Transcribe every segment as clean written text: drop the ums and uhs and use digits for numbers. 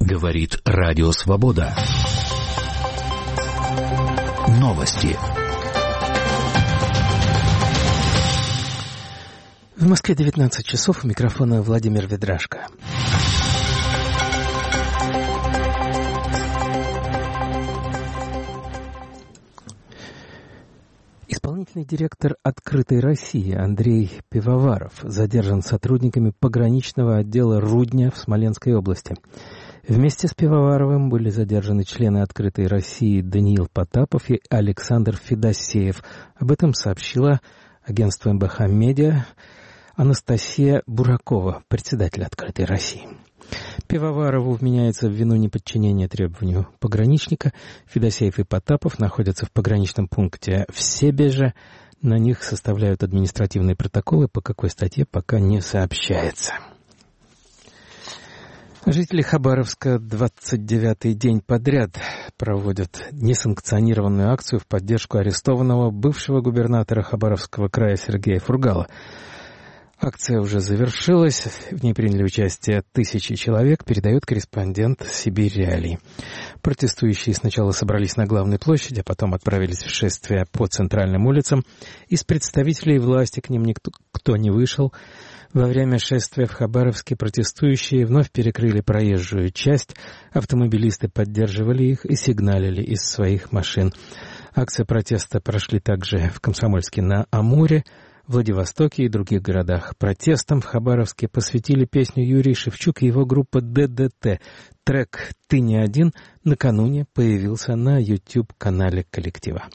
Говорит Радио Свобода. Новости. В Москве 19 часов. У микрофона Владимир Ведрашко. Исполнительный директор «Открытой России» Андрей Пивоваров задержан сотрудниками пограничного отдела Рудня в Смоленской области. Вместе с Пивоваровым были задержаны члены «Открытой России» Даниил Потапов и Александр Федосеев. Об этом сообщила агентство МБХ «Медиа» Анастасия Буракова, председатель «Открытой России». Пивоварову вменяется в вину неподчинения требованию пограничника. Федосеев и Потапов находятся в пограничном пункте в Себеже. На них составляют административные протоколы. По какой статье, пока не сообщается. Жители Хабаровска 29-й день подряд проводят несанкционированную акцию в поддержку арестованного бывшего губернатора Хабаровского края Сергея Фургала. Акция уже завершилась, в ней приняли участие 1000 человек, передает корреспондент «Сибирь Реалий». Протестующие сначала собрались на главной площади, а потом отправились в шествие по центральным улицам. Из представителей власти к ним никто не вышел. Во время шествия в Хабаровске протестующие вновь перекрыли проезжую часть, автомобилисты поддерживали их и сигналили из своих машин. Акции протеста прошли также в Комсомольске-на-Амуре, Владивостоке и других городах. Протестам в Хабаровске посвятили песню Юрий Шевчук и его группа ДДТ. Трек «Ты не один» накануне появился на YouTube-канале коллектива.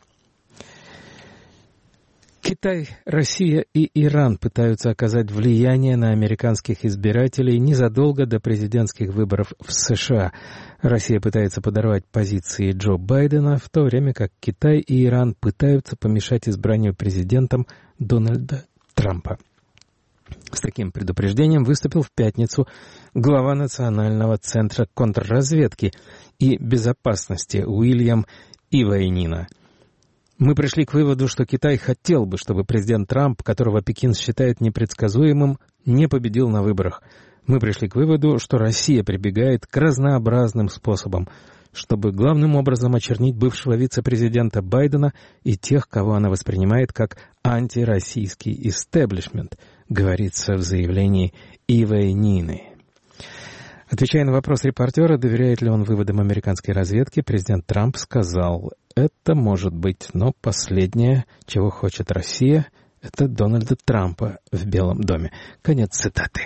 Китай, Россия и Иран пытаются оказать влияние на американских избирателей незадолго до президентских выборов в США. Россия пытается подорвать позиции Джо Байдена, в то время как Китай и Иран пытаются помешать избранию президентом Дональда Трампа. С таким предупреждением выступил в пятницу глава Национального центра контрразведки и безопасности Уильям Иванина. Мы пришли к выводу, что Китай хотел бы, чтобы президент Трамп, которого Пекин считает непредсказуемым, не победил на выборах. Мы пришли к выводу, что Россия прибегает к разнообразным способам, чтобы главным образом очернить бывшего вице-президента Байдена и тех, кого она воспринимает как антироссийский истеблишмент, говорится в заявлении Иванины. Отвечая на вопрос репортера, доверяет ли он выводам американской разведки, президент Трамп сказал: «Это может быть, но последнее, чего хочет Россия, это Дональда Трампа в Белом доме». Конец цитаты.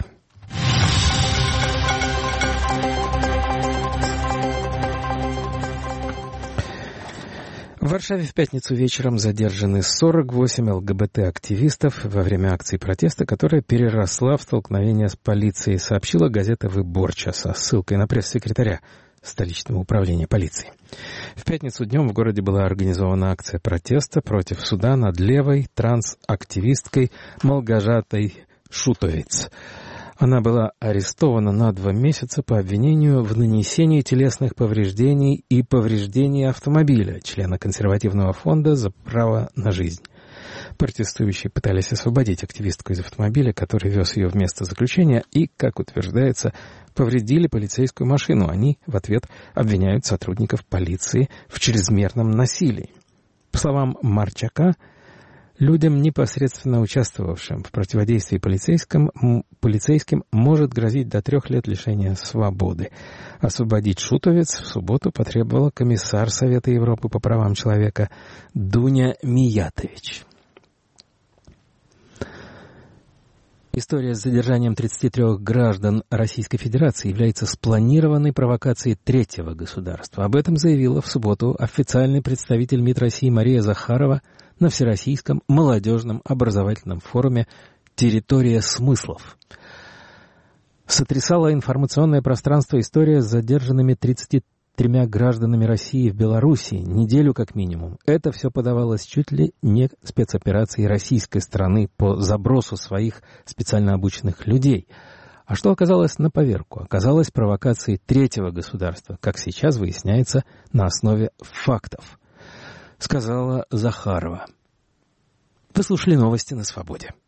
В Варшаве в пятницу вечером задержаны 48 ЛГБТ-активистов во время акции протеста, которая переросла в столкновение с полицией, сообщила газета «Выборча» со ссылкой на пресс-секретаря столичного управления полиции. В пятницу днем в городе была организована акция протеста против суда над левой трансактивисткой Малгажатой Шутовец. Она была арестована на 2 месяца по обвинению в нанесении телесных повреждений и повреждении автомобиля члена консервативного фонда «За право на жизнь». Протестующие пытались освободить активистку из автомобиля, который вез ее в место заключения, и, как утверждается, повредили полицейскую машину. Они в ответ обвиняют сотрудников полиции в чрезмерном насилии. По словам Марчака, людям, непосредственно участвовавшим в противодействии полицейским может грозить до 3 лет лишения свободы. Освободить Шутовец в субботу потребовала комиссар Совета Европы по правам человека Дуня Миятович. История с задержанием 33 граждан Российской Федерации является спланированной провокацией третьего государства. Об этом заявила в субботу официальный представитель МИД России Мария Захарова на Всероссийском молодежном образовательном форуме «Территория смыслов». Сотрясала информационное пространство история с задержанными 33 гражданами России в Белоруссии, неделю как минимум. Это все подавалось чуть ли не спецоперацией российской стороны по забросу своих специально обученных людей. А что оказалось на поверку? Оказалось провокацией третьего государства, как сейчас выясняется на основе фактов, сказала Захарова. Вы слушали новости на Свободе.